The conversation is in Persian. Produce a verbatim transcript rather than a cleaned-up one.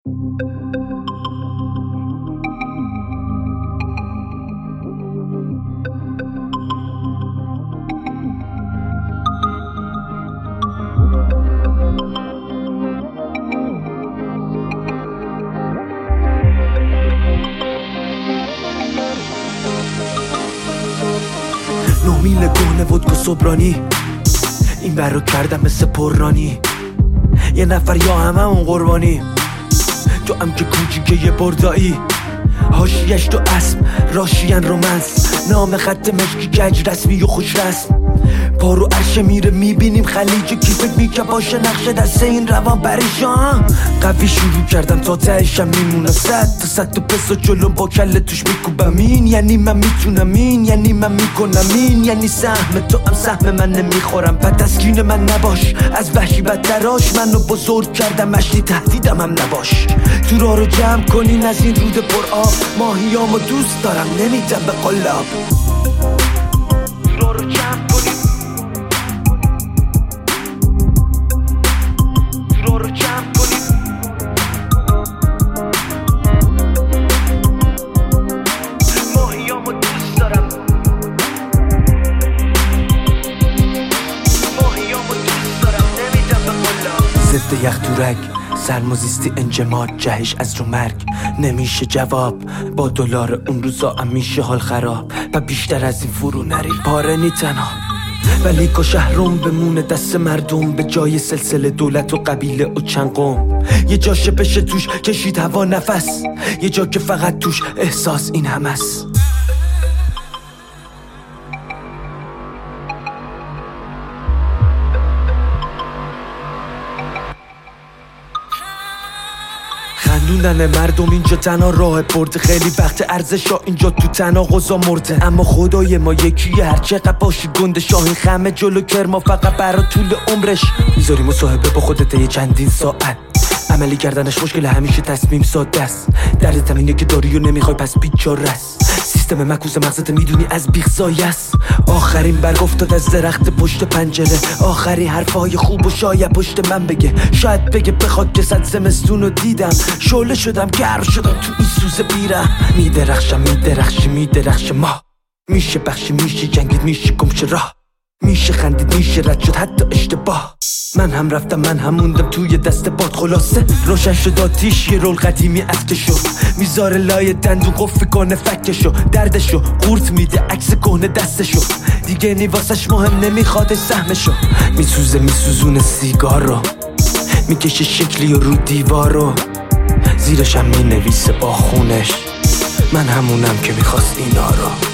نومیل گونه ودکو صبرانی این بر رو کردم مثل پررانی یه نفر یا همه اون قربانی تو هم که کوچیکه یه بردایی حاشیه‌اش تو اسب راشیان رومنس نام خط مشکی گج رسمی و خوش رسم پارو عرشه میره میبینیم خلیج کی فکر میکه باشه نقشه دسته این روان پریشان قوی شروع کردم تا تهشم میمونه صد تا صد تا پس و جلوم با کله توش میکوبم این یعنی من میتونم این یعنی من میکنم این یعنی سهم تو هم سهم من نمیخورم پس تسکین من نباش از وحشی بدتراش منو بزرگ کردم مشتی تهدیدم هم نباش تو راه رو جمع کنین از این رود پر آب ماهیامو دوست دارم نمیدم به قلاب تو راه رو جمع کنین تو راه رو جمع کنین ماهیامو دوست دارم ماهیامو دوست دارم نمیدم به قلاب ضد یخ تورک سرموزیستی انجماد جهش از رو مرگ نمیشه جواب با دلار اون روزا هم میشه حال خراب و بیشتر از این فرو نری پاره نی تنها ولی که شهرم بمونه دست مردم به جای سلسله دولت و قبیله و چند قوم یه جاشه بشه توش کشید هوا نفس یه جا که فقط توش احساس این هم است خندوندن مردم اینجا تنها راه برده خیلی وقت ارزشا اینجا تو تناقضا مرده اما خدای ما یکیه هر چقدر باشی گنده شاهین خمه جلو کرما فقط برا طول عمرش میذاری مصاحبه با خودت یه چندین ساعت عملی کردنش مشکل همیشه تصمیم ساده است دردت اینه که داری و نمیخوای پس بیچاره است سیستم مکوس مغزت میدونی از بیخ زایه است آخرین برگ افتاد از درخت پشت پنجره آخری حرفای خوب و شاید پشت من بگه شاید بگه بخواد که صد زمستون رو دیدم شعله شدم گرم شدم تو این سوز بیرم میدرخشم میدرخشی میدرخش ما میشه بخشی میشه جنگید میشه گمشه راه میشه خندید میشه رد شد حتی اشتباه من هم رفتم من هم موندم توی دست باد خلاصه روشن شد آتیش یه رول قدیمی از که شد میذاره لای دندون قفی کنه فکشو دردشو قورت میده عکس کهنه دستشو دیگه نیواسش مهم نمیخواد سهمشو میسوزه میسوزونه سیگار رو میکشه شکلی و رو دیوار رو زیرش هم مینویسه با خونش من همونم که میخواست اینا رو